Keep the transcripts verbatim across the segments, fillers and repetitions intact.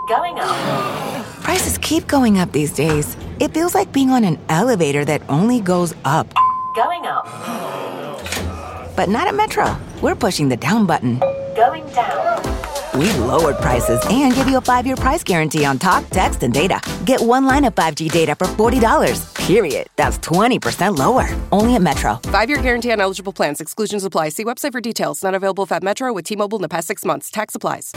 Going up. Prices keep going up these days. It feels like being on an elevator that only goes up. Going up. But not at Metro. We're pushing the down button. Going down. We've lowered prices and give you a five-year price guarantee on talk, text, and data. Get one line of five G data for forty dollars. Period. That's twenty percent lower. Only at Metro. Five-year guarantee on eligible plans. Exclusions apply. See website for details. Not available at Metro with T-Mobile in the past six months. Tax applies.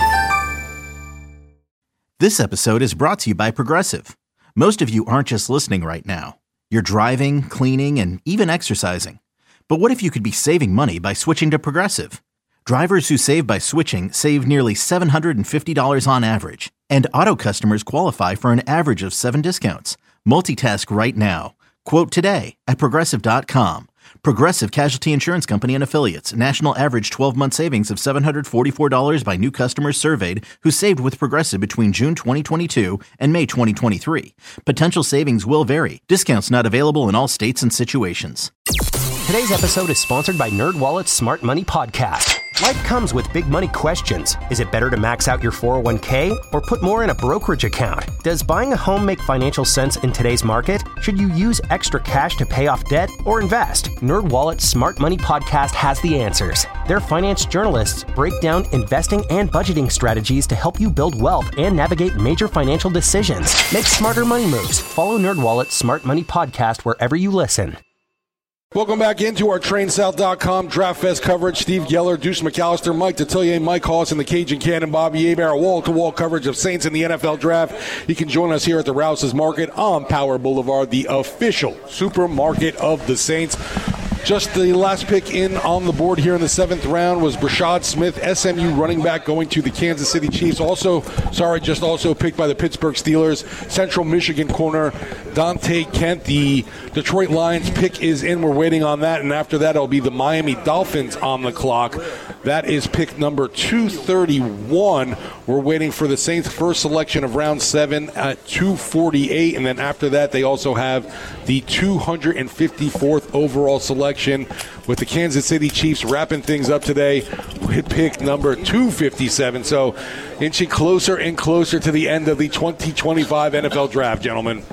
This episode is brought to you by Progressive. Most of you aren't just listening right now. You're driving, cleaning, and even exercising. But what if you could be saving money by switching to Progressive? Drivers who save by switching save nearly seven hundred fifty dollars on average. And auto customers qualify for an average of seven discounts. Multitask right now. Quote today at Progressive dot com. Progressive Casualty Insurance Company and Affiliates. National average twelve-month savings of seven hundred forty-four dollars by new customers surveyed who saved with Progressive between June twenty twenty-two and May twenty twenty-three. Potential savings will vary. Discounts not available in all states and situations. Today's episode is sponsored by NerdWallet's Smart Money Podcast. Life comes with big money questions. Is it better to max out your four oh one k or put more in a brokerage account? Does buying a home make financial sense in today's market? Should you use extra cash to pay off debt or invest? NerdWallet's Smart Money Podcast has the answers. Their finance journalists break down investing and budgeting strategies to help you build wealth and navigate major financial decisions. Make smarter money moves. Follow NerdWallet's Smart Money Podcast wherever you listen. Welcome back into our Train South dot com Draft Fest coverage. Steve Geller, Deuce McAllister, Mike Detillier, Mike Hoss, and the Cajun Cannon, Bobby Hebert, wall-to-wall coverage of Saints in the N F L Draft. You can join us here at the Rouse's Market on Power Boulevard, the official supermarket of the Saints. Just the last pick in on the board here in the seventh round was Brashad Smith, S M U running back, going to the Kansas City Chiefs. Also, sorry, just also picked by the Pittsburgh Steelers. Central Michigan corner Dante Kent. The Detroit Lions pick is in. We're waiting on that. And after that, it'll be the Miami Dolphins on the clock. That is pick number two thirty-one. We're waiting for the Saints' first selection of round seven at two forty-eight. And then after that, they also have the two hundred fifty-fourth overall selection, with the Kansas City Chiefs wrapping things up today with pick number two fifty-seven. So inching closer and closer to the end of the twenty twenty-five N F L Draft, gentlemen.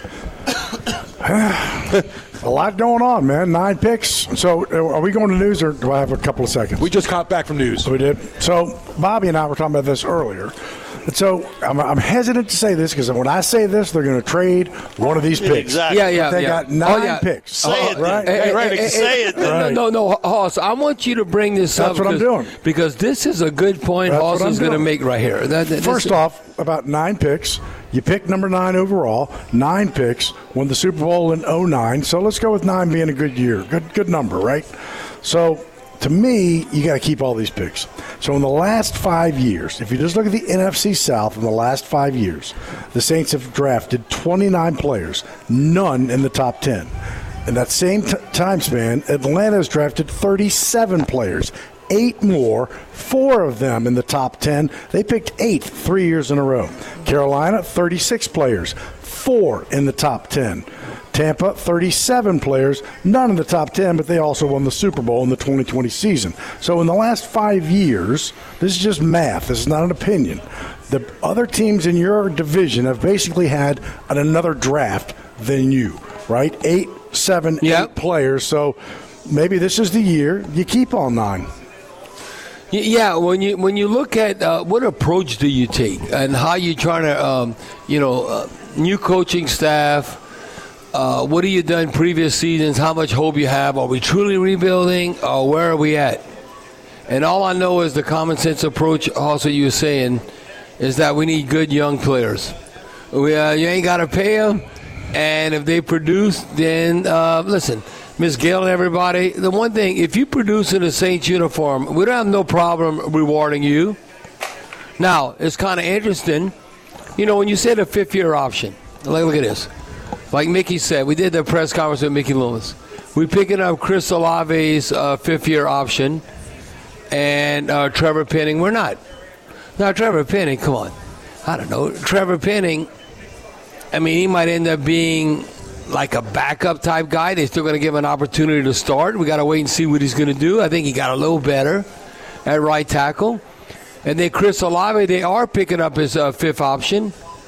A lot going on, man. Nine picks. So are we going to news, or do I have a couple of seconds? We just got back from news. We did. So Bobby and I were talking about this earlier. And so I'm, I'm hesitant to say this because when I say this, they're going to trade one of these picks. Exactly. Yeah, yeah, They yeah. got nine oh, yeah. picks. Say uh, it, right? Hey, hey, right, hey, say it. No, no, no, Hoss, I want you to bring this That's up. what I'm because, doing. Because this is a good point That's Hoss what I'm is going to doing. make right here. That, that, First this, off, about nine picks. You picked number nine overall, nine picks, won the Super Bowl in oh nine. So let's go with nine being a good year. Good good number, right? So to me, you got to keep all these picks. So in the last five years, if you just look at the N F C South in the last five years, the Saints have drafted twenty-nine players, none in the top ten. In that same t- time span, Atlanta has drafted thirty-seven players, eight more, four of them in the top ten. They picked eighth three years in a row. Carolina, thirty-six players, four in the top ten. Tampa, thirty-seven players, none in the top ten, but they also won the Super Bowl in the twenty twenty season. So in the last five years, this is just math. This is not an opinion. The other teams in your division have basically had an, another draft than you, right? Eight, seven, Yep. eight players. So maybe this is the year you keep all nine. Yeah, when you when you look at uh, what approach do you take and how you trying to, um, you know, uh, new coaching staff, uh, what have you done previous seasons, how much hope you have, are we truly rebuilding, or where are we at? And all I know is the common sense approach, also you were saying, is that we need good young players. We, uh, you ain't got to pay them, and if they produce, then, uh, listen, Miz Gail and everybody, the one thing, if you produce in a Saints uniform, we don't have no problem rewarding you. Now, it's kind of interesting. You know, when you said a fifth-year option, like, look at this. Like Mickey said, we did the press conference with Mickey Loomis. We're picking up Chris Olave's uh, fifth-year option and uh, Trevor Penning. We're not. Now, Trevor Penning, come on. I don't know. Trevor Penning, I mean, he might end up being like a backup type guy. They're still going to give him an opportunity to start. We got to wait and see what he's going to do. I think he got a little better at right tackle. And then Chris Olave, they are picking up his uh, fifth option.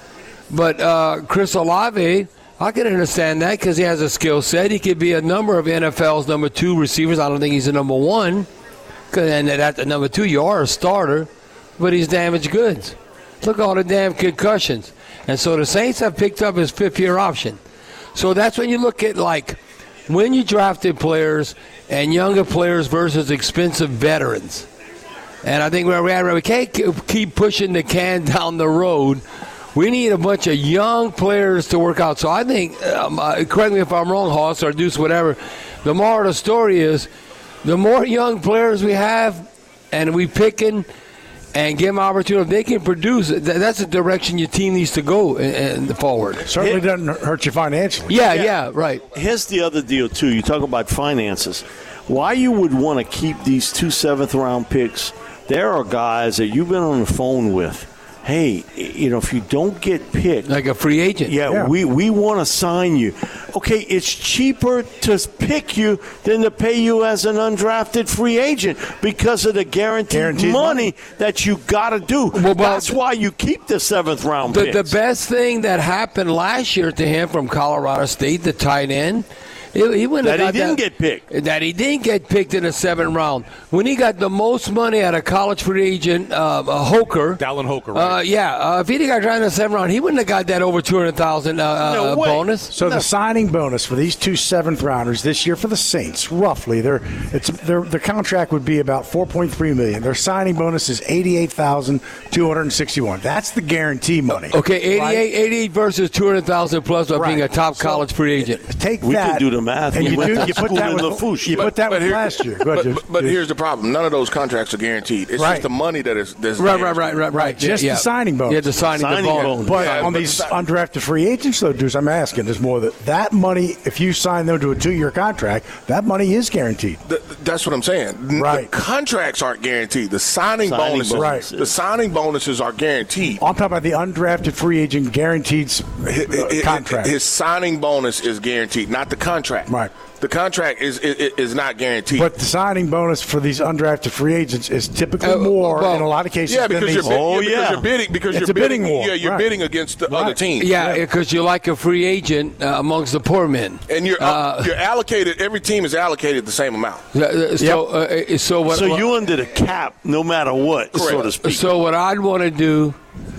But uh, Chris Olave, I can understand that because he has a skill set. He could be a number of N F L's number two receivers. I don't think he's a number one. And at the number two, you are a starter, but he's damaged goods. Look at all the damn concussions. And so the Saints have picked up his fifth-year option. So that's when you look at, like, when you drafted players and younger players versus expensive veterans. And I think we're at, we can't keep pushing the can down the road. We need a bunch of young players to work out. So I think, um, uh, correct me if I'm wrong, Hoss or Deuce, whatever, the moral of the story is the more young players we have and we picking and give them opportunity, if they can produce, that's the direction your team needs to go in, in the forward. Certainly doesn't hurt you financially. Yeah, yeah, yeah, right. Here's the other deal, too. You talk about finances. Why you would want to keep these two seventh-round picks, there are guys that you've been on the phone with. Hey, you know, if you don't get picked. Like a free agent. Yeah, yeah. we, we want to sign you. Okay, it's cheaper to pick you than to pay you as an undrafted free agent because of the guaranteed, guaranteed money, money that you got to do. Well, That's why you keep the seventh-round the, picks. The best thing that happened last year to him from Colorado State, the tight end, He, he that he didn't that, get picked. That he didn't get picked in the seventh round. When he got the most money out of college free agent uh, uh, Hoker. Dallin Hoker, right? Uh, yeah. Uh, if he didn't got drafted in the seventh round, he wouldn't have got that over two hundred thousand dollars uh, no uh, bonus. So no. The signing bonus for these two seventh rounders this year for the Saints, roughly, their it's their their contract would be about four point three million dollars. Their signing bonus is eighty-eight thousand two hundred sixty-one dollars. That's the guarantee money. Okay, eighty-eight, right? eighty-eight versus two hundred thousand plus of right. being a top so college free agent. Take we that. We can do the math. And we you do. You put that with, LaFouche. you put that with here, last year. Go ahead, but, but here's the problem. None of those contracts are guaranteed. It's right. just the money that is that's right, right, right, right, right. Just yeah. the signing bonus. Yeah, the signing, signing the bonus. bonus. But yeah, on but these the, undrafted free agents, though, Deuce, I'm asking, there's more that that money, if you sign them to a two-year contract, that money is guaranteed. the, that's what I'm saying. Right. The contracts aren't guaranteed. The signing, signing bonuses, bonuses. the signing bonuses are guaranteed. I'm talking about the undrafted free agent guaranteed uh, his, his, contract. His signing bonus is guaranteed, not the contract. Right. The contract is is, is not guaranteed. But the signing bonus for these undrafted free agents is typically Uh, more well, in a lot of cases. yeah, because than you're, these, bid, Oh, yeah, because yeah. you're bidding because It's you're a bidding bidding war. Yeah, you're Right. bidding against the Right. other teams. Yeah, because you're like a free agent uh, amongst the poor men. And you're Uh, you're allocated. Every team is allocated the same amount. Uh, So, uh, so what? So what, you under the cap no matter what, Correct. so to speak. So what I'd want to do,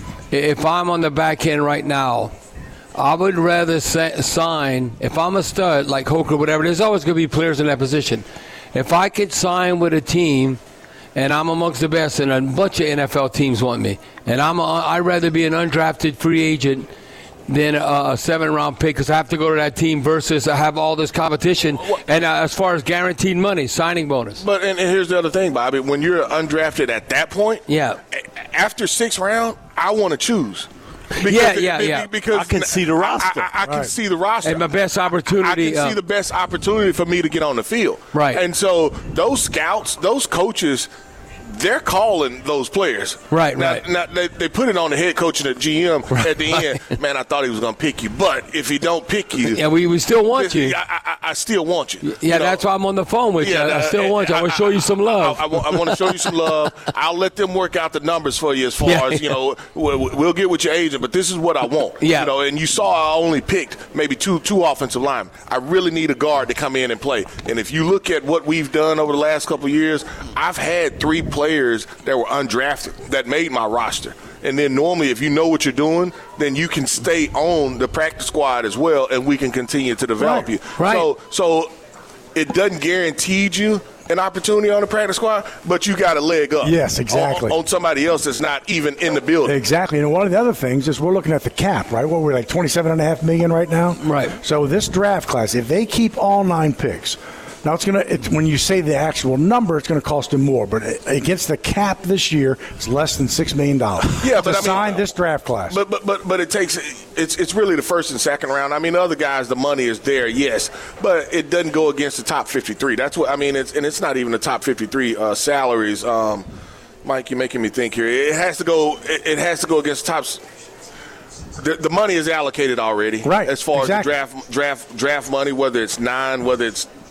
if I'm on the back end right now, I would rather sa- sign, if I'm a stud like Hoker, whatever, there's always going to be players in that position. If I could sign with a team and I'm amongst the best and a bunch of N F L teams want me, and I'm a, I'd rather be an undrafted free agent than a, a seven-round pick because I have to go to that team versus I have all this competition. And uh, as far as guaranteed money, signing bonus. But and, and here's the other thing, Bobby. When you're undrafted at that point, Yeah. a- after sixth round, I want to choose. Because, Yeah, yeah, yeah. Because I can see the roster. I, I, I can Right. see the roster. And my best opportunity. I can uh, see the best opportunity for me to get on the field. Right. And so those scouts, those coaches, they're calling those players. Right, now, right. Now, they, they put it on the head coach and the G M at the end. Man, I thought he was going to pick you. But if he don't pick you. Yeah, we, we still want you. I, I, I still want you. Yeah, You know? that's why I'm on the phone with Yeah, you. I uh, still want you. I want to show you some love. I, I, I want to show you some love. I'll let them work out the numbers for you as far Yeah. as, you know, we'll, we'll get with your agent, but this is what I want. Yeah. You know, and you saw I only picked maybe two two offensive linemen. I really need a guard to come in and play. And if you look at what we've done over the last couple of years, I've had three players that were undrafted that made my roster. And then normally if you know what you're doing, then you can stay on the practice squad as well, and we can continue to develop Right. you. Right. So, so it doesn't guarantee you an opportunity on the practice squad, but you got a leg up. Yes, exactly. On, on somebody else that's not even in the building. Exactly. And one of the other things is we're looking at the cap, right? What we're like twenty-seven and a half million right now. Right. So this draft class, if they keep all nine picks, now it's gonna. It's, when you say the actual number, it's going to cost them more. But against the cap this year, it's less than six million dollars. Yeah, to but I mean, sign this draft class. But but but but it takes it's it's really the first and second round. I mean, the other guys, the money is there, yes, but it doesn't go against the top fifty-three. That's what I mean. It's and it's not even the top fifty-three uh, salaries. Um, Mike, you're making me think here. It has to go. It, it has to go against tops. The, the money is allocated already, Right, as far exactly. as the draft draft draft money, whether it's nine, whether it's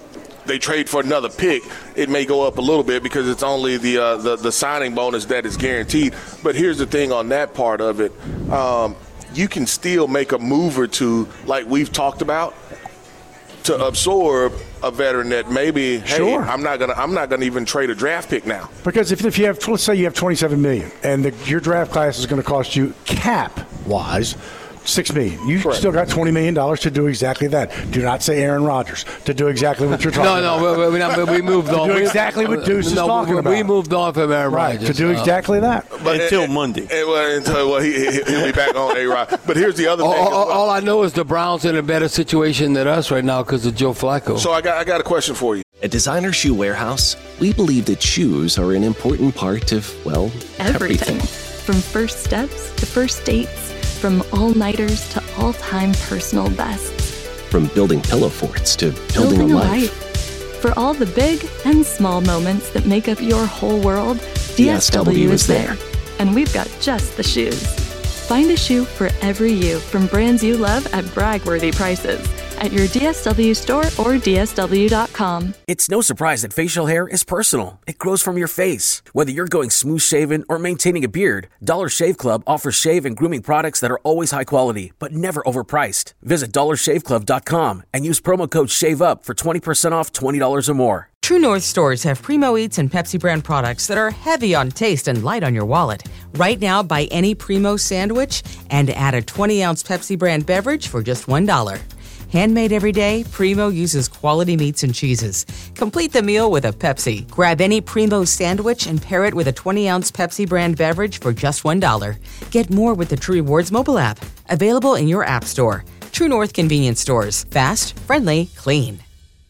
they trade for another pick, it may go up a little bit because it's only the uh, the, the signing bonus that is guaranteed. But here's the thing on that part of it. Um, you can still make a move or two, like we've talked about, to absorb a veteran that maybe, hey, sure. I'm not gonna, I'm not gonna even trade a draft pick now. Because if, if you have, let's say you have twenty-seven million dollars and the, your draft class is going to cost you cap wise six million dollars. You Correct. still got twenty million dollars to do exactly that. Do not say Aaron Rodgers to do exactly what you're talking no, about. no, we, we, not, we moved on. To do exactly what Deuce is no, talking we, about. We moved on from Aaron right, Rodgers. to do exactly that. But until and, Monday. And, well, until well, he, he, he'll be back on A-Rod. But here's the other all, thing. all, as well. all I know is the Browns in a better situation than us right now because of Joe Flacco. So I got, I got a question for you. At Designer Shoe Warehouse, we believe that shoes are an important part of, well, everything. everything. From first steps to first dates, from all-nighters to all-time personal bests. From building pillow forts to building, Building a a life. life. For all the big and small moments that make up your whole world, D S W is there. And we've got just the shoes. Find a shoe for every you from brands you love at brag-worthy prices at your D S W store or D S W dot com. It's no surprise that facial hair is personal. It grows from your face. Whether you're going smooth shaven or maintaining a beard, Dollar Shave Club offers shave and grooming products that are always high quality, but never overpriced. Visit dollar shave club dot com and use promo code SHAVEUP for twenty percent off twenty dollars or more. True North stores have Primo Eats and Pepsi brand products that are heavy on taste and light on your wallet. Right now, buy any Primo sandwich and add a twenty ounce Pepsi brand beverage for just one dollar. Handmade every day, Primo uses quality meats and cheeses. Complete the meal with a Pepsi. Grab any Primo sandwich and pair it with a twenty ounce Pepsi brand beverage for just one dollar. Get more with the True Rewards mobile app. Available in your app store. True North convenience stores. Fast, friendly, clean.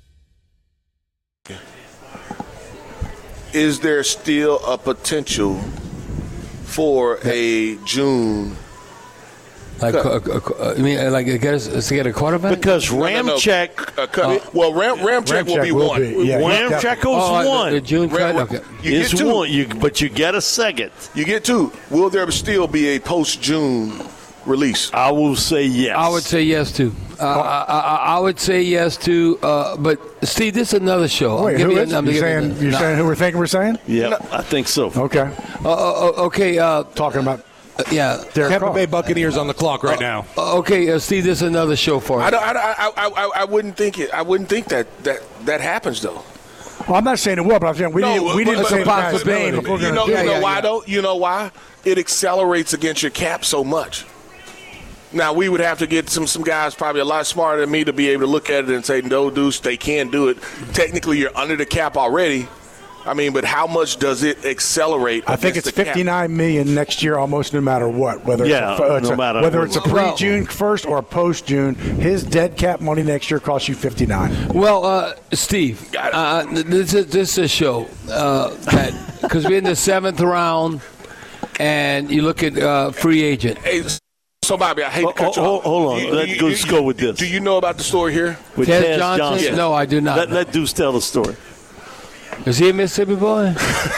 Is there still a potential for a June? Like, uh, uh, I mean, like, get us to get a quarterback? Because Ramczyk. No, no, no. Uh, cut uh, well, Ram, Ramczyk, Ramczyk will be will one. Be, yeah, Ramczyk goes oh, one. The, the June cut? Ram, Okay. You it's get two. one, you, but you get a second. You get two. Will there still be a post-June release? I will say yes. I would say yes, too. Uh, I, I, I would say yes, too. Uh, but, Steve, this is another show. Wait, who you, is? you're saying, you're no. saying who we're thinking we're saying? Yeah, no. I think so. Okay. Uh, uh, okay. Uh, Talking about uh, yeah. Derek Tampa Carr. Bay Buccaneers on the clock right now. Uh, okay, uh, Steve, this is another show for I, us. don't, I, I, I, I, I wouldn't think it. I wouldn't think that that, that happens though. Well, I'm not saying it will, but I'm saying we No, didn't, we but- didn't but- say but- the guy's possibility. name if we're You gonna know, do you it. know yeah, why yeah. though? You know why? It accelerates against your cap so much. Now we would have to get some some guys probably a lot smarter than me to be able to look at it and say, no, Deuce, they can do it. Technically, you're under the cap already. I mean, but how much does it accelerate? I think it's against the cap? fifty-nine million next year, almost no matter what. Whether Yeah, it's a, it's no a, matter whether what. it's a pre-June first or a post-June, his dead cap money next year costs you fifty-nine. Well, uh, Steve, uh, this is this is a show uh, that because we're in the seventh round, and you look at uh, free agent. Hey, so Bobby, I hate to cut you Hold, off. hold on. You- Let's you- go, you- let's go with this. Do you know about the story here? With Ted Tez Johnson? Johnson? No, I do not. Let, let Deuce tell the story. Is he a Mississippi boy?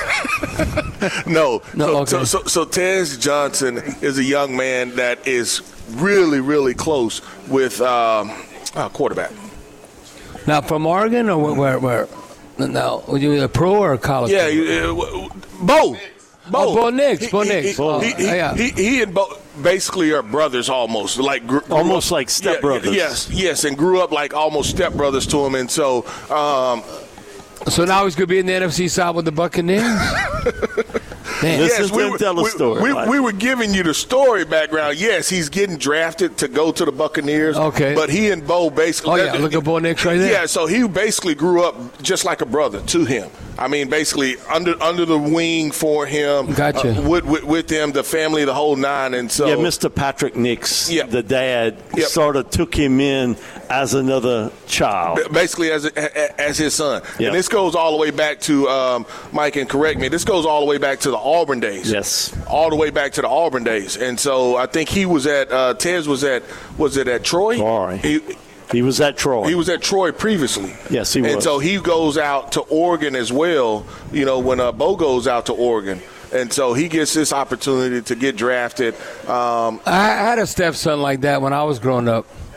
No. No, So, okay. so, so, so Tez Johnson is a young man that is really, really close with um, uh, quarterback. Now, from Oregon or where? Where? where? Now, would you be a pro or a college? Yeah, player? you- uh, w- Bo. Bo. Oh, Bo Nix, He- Bo he- Nix. He, Oh, he, he, yeah. he, he and Bo basically are brothers almost, like gr- grew Almost up- like stepbrothers. Yeah, yes, yes, and grew up like almost stepbrothers to him, and so. Um, So now he's going to be in the N F C South with the Buccaneers? Man. Listen yes, to we him were, tell a we, story, We, Mike. we were giving you the story background. Yes, he's getting drafted to go to the Buccaneers. Okay. But he and Bo basically. Oh, yeah, look at Bo Nix right there. Yeah, so he basically grew up just like a brother to him. I mean, basically under under the wing for him. Gotcha. Uh, with, with, with him, the family, the whole nine. And so. Yeah, Mister Patrick Nix, Yep. the dad, Yep. sort of took him in as another child. Basically, as a, as his son, Yeah. and this goes all the way back to um, Mike. And correct me. This goes all the way back to the Auburn days. Yes, all the way back to the Auburn days. And so I think he was at uh, Tez was at was it at Troy? Troy. He, he was at Troy. He was at Troy previously. Yes, he was. And so he goes out to Oregon as well. You know, when uh, Bo goes out to Oregon. And so he gets this opportunity to get drafted. Um, I had a stepson like that when I was growing up.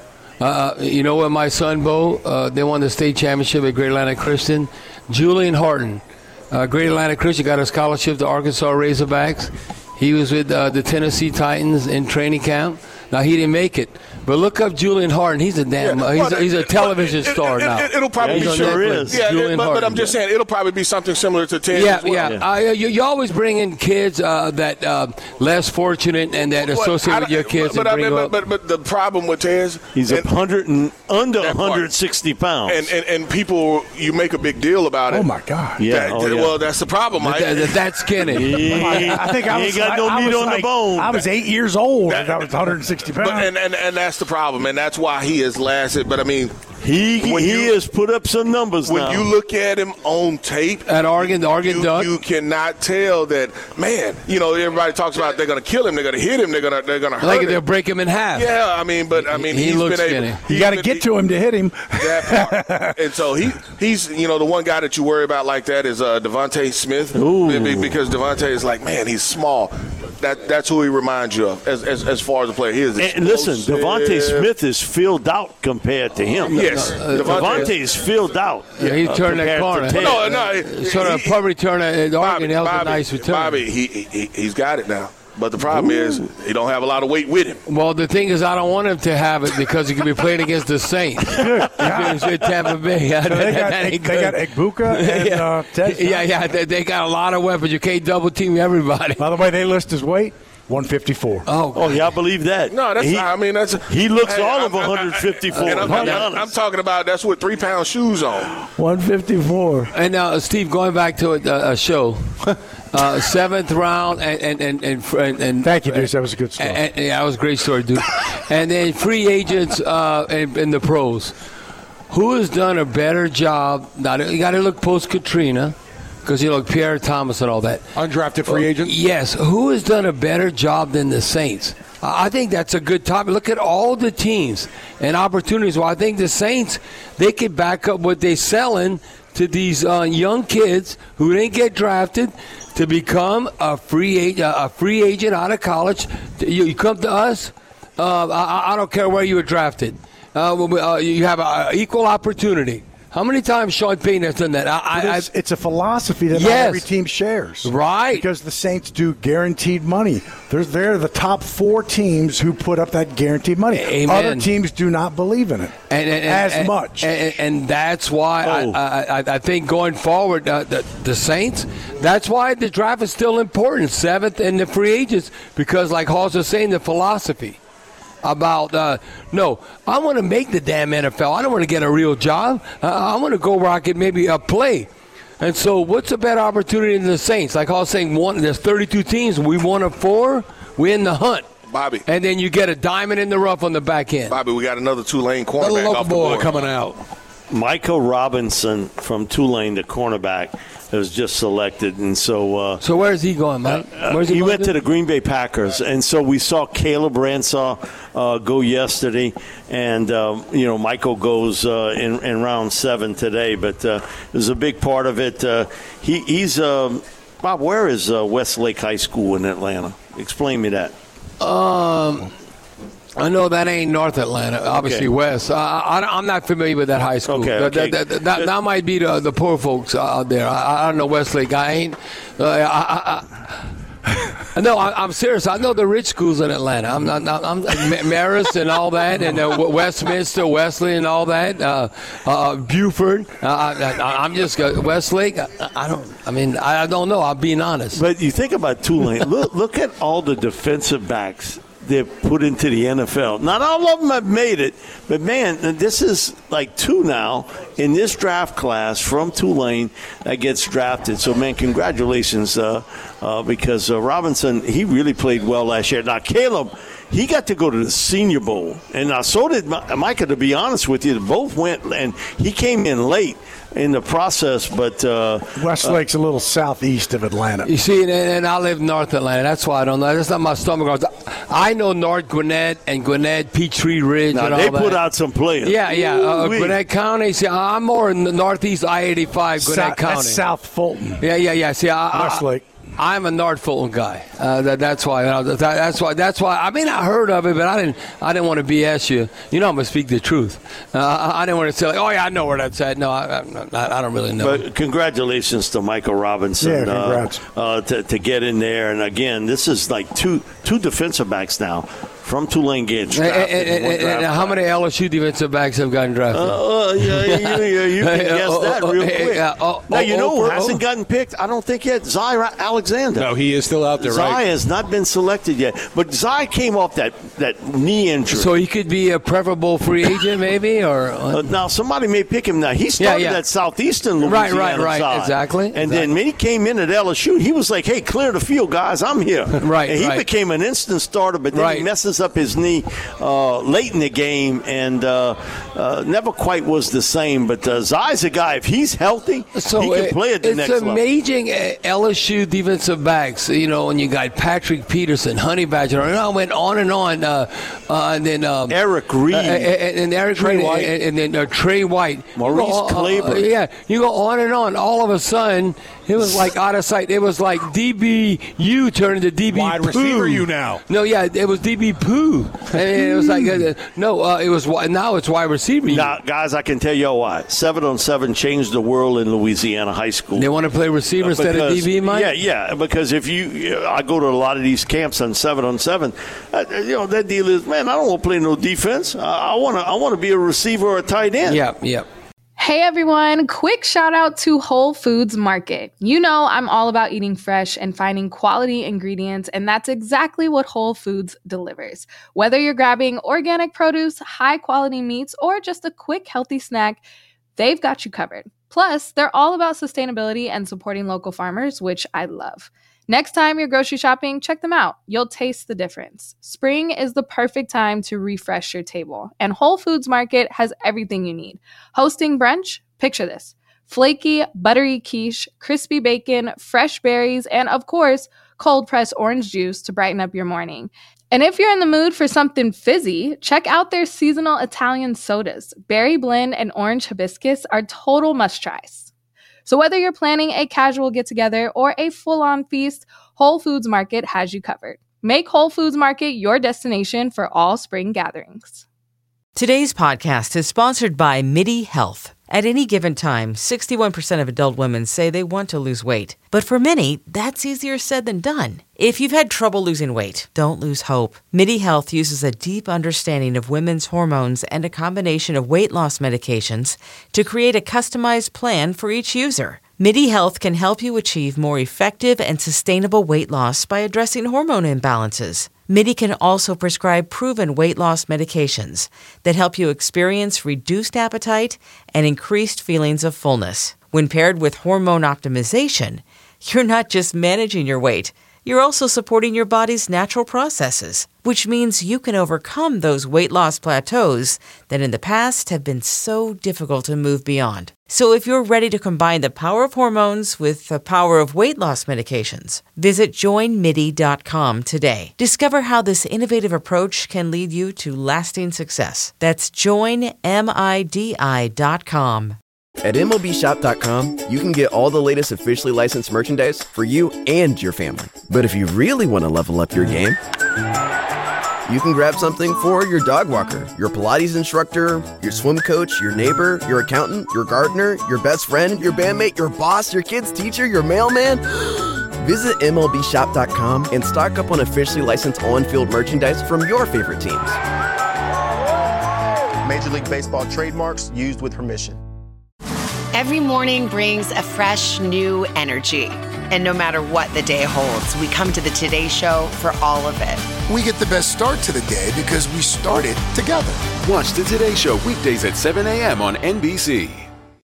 Uh, you know what, my son, Bo, uh, they won the state championship at Great Atlantic Christian. Julian Horton, uh, Great Atlantic Christian, got a scholarship to Arkansas Razorbacks. He was with uh, the Tennessee Titans in training camp. Now, he didn't make it. But look up Julian Harden. He's a damn. Yeah, Uh, he's, but a, he's a it- television it- it- star it- now. it- it'll probably He's be on sure Netflix. is. Yeah, Julian it- but, but I'm Harden. just saying it'll probably be something similar to Ted. Yeah, as well. yeah. Uh, you, you always bring in kids uh, that uh, less fortunate and that Well, associate I with don't- your kids. But, and I bring mean, them but, up. but, but the problem with Tez, He's and- one hundred and under That part. one hundred sixty pounds. and, and and people, you make a big deal about it. Oh my God! Yeah, That- oh, yeah. Well, that's the problem, Mike. That, that, that's skinny. Yeah. I think I He was. ain't got no I, I meat was on the like- bone. I was eight years old. and I was one hundred sixty pounds. But, and, and and that's the problem, and that's why he has lasted. But I mean, he when he you- has put up some numbers when now. you look at him on tape, At Oregon, the Oregon you, Duck. you cannot tell that. Man, you know, everybody talks about they're going to kill him, they're going to hit him, they're going to they're going to hurt Like him. they'll break him in half. Yeah, I mean, but I mean, He he's looks been skinny. able. you he's got to been- get to him to hit him. that part. And so he he's you know the one guy that you worry about like that is uh, Devontae Smith. Ooh. Be- because Devontae is like, man, he's small. That that's who he reminds you of as as, as far as a player. He is. And listen, explosive. Devontae Smith is filled out compared to him. Yes, Uh, Devontae- Devontae is filled out. Yeah, he uh, turned that compared to corner. Ted. No, no, he- Sort of a he- punt return at at Oregon. Bobby, That was Bobby, a nice return. Bobby, he, he he's got it now. But the problem is he don't have a lot of weight with him. Well, the thing is, I don't want him to have it because he could be playing against the Saints. He's with Tampa Bay. So they got, That ain't they got good. Egbuka and yeah. uh, Ted. yeah, yeah, they, they got a lot of weapons. You can't double team everybody. By the way, they list his weight one fifty-four. Oh, Oh, yeah, I believe that. No, that's he, I mean that's he looks Hey, all I'm- of one hundred fifty-four. And I'm, to be I'm- honest. I'm talking about that's with three pound shoes on. one fifty-four. And now, uh, Steve, going back to a, a show, uh, seventh round, and and and and, and, and Thank you, Deuce. That was a good story. And, and- yeah, that was a great story, dude. And then free agents uh, in, in the pros. Who has done a better job? Now, you got to look post Katrina, because you look Pierre Thomas and all that. Undrafted free agent? Yes. Who has done a better job than the Saints? I I think that's a good topic. Look at all the teams and opportunities. Well, I think the Saints, they could back up what they're selling to these uh, young kids who didn't get drafted to become a free agent, a free agent out of college. You, you come to us. Uh, I, I don't care where you were drafted. Uh, when we- uh, you have an equal opportunity. How many times Sean Payton has done that? I, I, But it's, it's a philosophy that Yes. not every team shares. Right. Because the Saints do guaranteed money. They're, they're the top four teams who put up that guaranteed money. Amen. Other teams do not believe in it and, and, and, as and, much. And, and that's why Oh. I, I, I think going forward, uh, the, the Saints, that's why the draft is still important, seventh and the free agents, because like Hall's was saying, the philosophy about, uh, no, I want to make the damn N F L. I don't want to get a real job. Uh, I want to go where I can maybe uh, play. And so what's a better opportunity than the Saints? Like I was saying, one, there's thirty-two teams. We won a four. We're in the hunt. Bobby. And then you get a diamond in the rough on the back end. Bobby, we got another Tulane Little cornerback local off the boy board. coming out. Michael Robinson from Tulane, the cornerback, was just selected, and so. Uh, So where's he going, Mike? Where's he he, went going to the Green Bay Packers, and so we saw Caleb Ransaw uh, go yesterday, and um, you know Michael goes uh, in, in round seven today. But uh, it was a big part of it. Uh, he, he's um, Bob. Where is uh, Westlake High School in Atlanta? Explain me that. Um, I know that ain't North Atlanta, obviously Okay. West. Uh, I, I'm not familiar with that high school. Okay, That, okay. that, that, that, that might be the, the poor folks out there. I, I don't know Westlake. I ain't. Uh, I, I, I, no, I, I'm serious. I know the rich schools in Atlanta. I'm not. I'm, I'm Marist and all that, and uh, Westminster, Wesley, and all that. Uh, uh, Buford. Uh, I, I, I'm just uh, Westlake. I, I don't. I mean, I don't know. I'm being honest. But you think about Tulane. look, look at all the defensive backs they've put into the N F L. Not all of them have made it, but man, this is like two now in this draft class from Tulane that gets drafted. So, man, congratulations uh, uh, because uh, Robinson, he really played well last year. Now, Caleb, he got to go to the Senior Bowl, and uh, so did Micah, to be honest with you. Both went, and he came in late in the process, but uh, Westlake's a little southeast of Atlanta. You see, and, and I live in North Atlanta. That's why I don't know. That's not my stomach. I know North Gwinnett and Gwinnett, Peachtree Ridge, now and all they that. put out some players. Yeah, yeah. Uh, Ooh-wee. Gwinnett County. See, I'm more in the northeast I eighty-five, Gwinnett South, County. that's South Fulton. Yeah, yeah, yeah. See, I, Westlake. I, I'm a Nard Fulton guy. Uh, that, that's why. Uh, that, that's why. That's why. I mean, I heard of it, but I didn't. I didn't want to B S you. You know, I'm gonna speak the truth. Uh, I, I didn't want to say, like, oh yeah, I know where that's at. No, I, I, I don't really know. But congratulations to Michael Robinson. Yeah, congrats. Uh, uh, to, to get in there, and again, this is like two two defensive backs now. From Tulane getting drafted. And, and, and, and how many L S U defensive backs have gotten drafted? Uh, uh, yeah, yeah, yeah, you can guess that real quick. Uh, uh, now, you know who hasn't gotten picked? I don't think yet. Zai Alexander. No, he is still out there, Zai right? has not been selected yet. But Zai came off that, that knee injury. So he could be a preferable free agent, maybe? or uh, Now, somebody may pick him now. He started yeah, yeah. at Southeastern Louisiana. Right, right, right. Side. Exactly. And exactly. then when he came in at L S U, he was like, hey, clear the field, guys. I'm here. Right, And he right. became an instant starter, but then right. he messes up his knee Uh, late in the game, and uh, uh, never quite was the same. But uh, Zai's a guy, if he's healthy, so he can it, play at the it's next level. It's amazing L S U defensive backs, you know, and you got Patrick Peterson, Honey Badger, and I went on and on. Uh, uh, and then um, Eric Reed. Uh, and, and Eric Trey Reed, White. And, and then uh, Trey White. Maurice you go, Claiborne. Uh, yeah, you go on and on. All of a sudden, it was like out of sight. It was like D B U turned into D B Wide Pooh. receiver you now. No, yeah, it was D B Pooh. And it was like, uh, no, uh, it was now it's wide receiver. Now, guys, I can tell you why. Seven on seven changed the world in Louisiana high school. They want to play receiver because, instead of D B, Mike? Yeah, yeah. Because if you, I go to a lot of these camps on seven on seven. Uh, you know, that deal is, man, I don't want to play no defense. I want to, I want to be a receiver or a tight end. Yeah, yeah. Hey everyone, quick shout out to Whole Foods Market. You know I'm all about eating fresh and finding quality ingredients, and that's exactly what Whole Foods delivers. Whether you're grabbing organic produce, high quality meats, or just a quick healthy snack, they've got you covered. Plus, they're all about sustainability and supporting local farmers, which I love. Next time you're grocery shopping, check them out. You'll taste the difference. Spring is the perfect time to refresh your table, and Whole Foods Market has everything you need. Hosting brunch? Picture this. Flaky, buttery quiche, crispy bacon, fresh berries, and of course, cold-pressed orange juice to brighten up your morning. And if you're in the mood for something fizzy, check out their seasonal Italian sodas. Berry blend and orange hibiscus are total must-tries. So whether you're planning a casual get-together or a full-on feast, Whole Foods Market has you covered. Make Whole Foods Market your destination for all spring gatherings. Today's podcast is sponsored by MIDI Health. At any given time, sixty-one percent of adult women say they want to lose weight. But for many, that's easier said than done. If you've had trouble losing weight, don't lose hope. MIDI Health uses a deep understanding of women's hormones and a combination of weight loss medications to create a customized plan for each user. MIDI Health can help you achieve more effective and sustainable weight loss by addressing hormone imbalances. MIDI can also prescribe proven weight loss medications that help you experience reduced appetite and increased feelings of fullness. When paired with hormone optimization, you're not just managing your weight, you're also supporting your body's natural processes, which means you can overcome those weight loss plateaus that in the past have been so difficult to move beyond. So if you're ready to combine the power of hormones with the power of weight loss medications, visit join midi dot com today. Discover how this innovative approach can lead you to lasting success. That's join midi dot com. At M L B shop dot com, you can get all the latest officially licensed merchandise for you and your family. But if you really want to level up your game, you can grab something for your dog walker, your Pilates instructor, your swim coach, your neighbor, your accountant, your gardener, your best friend, your bandmate, your boss, your kid's teacher, your mailman. Visit M L B shop dot com and stock up on officially licensed on-field merchandise from your favorite teams. Major League Baseball trademarks used with permission. Every morning brings a fresh, new energy. And no matter what the day holds, we come to the Today Show for all of it. We get the best start to the day because we started together. Watch the Today Show weekdays at seven a.m. on N B C.